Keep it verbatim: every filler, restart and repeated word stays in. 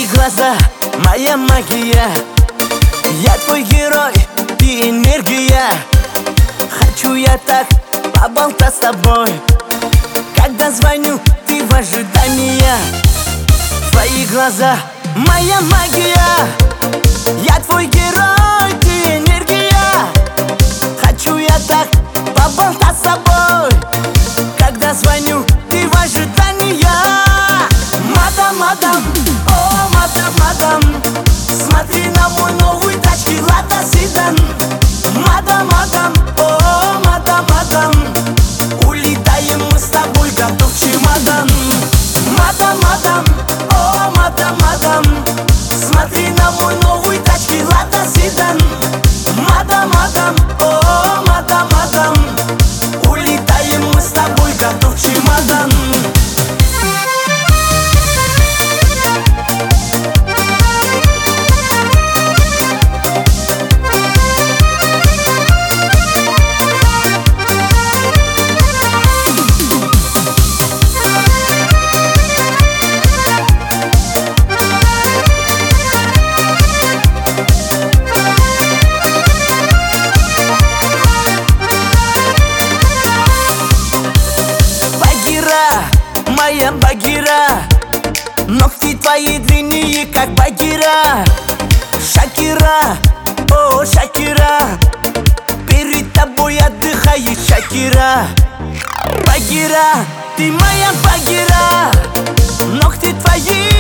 глаза, моя магия. Я твой герой, ты энергия. Хочу я так поболтать с тобой. Когда звоню, ты в ожидании. Твои глаза, моя магия. Я твой герой, ты энергия. Хочу я так поболтать с тобой. Когда звоню, ты в ожидании. Мадам, мадам, о, мадам, мадам, смотри на мой новый тачки Лада Седан. Мадам, мадам, о, мадам, мадам, улетаем мы с тобой, готов чемодан. Мадам, мадам, о, мадам, мадам, смотри на мой новый тачки Лада Седан. Мадам, мадам, о, мадам, мадам, улетаем мы с тобой, готов чемодан. Моя Багира, ногти твои длинные, как Багира. Шакира, о, Шакира, перед тобой отдыхает Шакира. Багира, ты моя Багира, ногти твои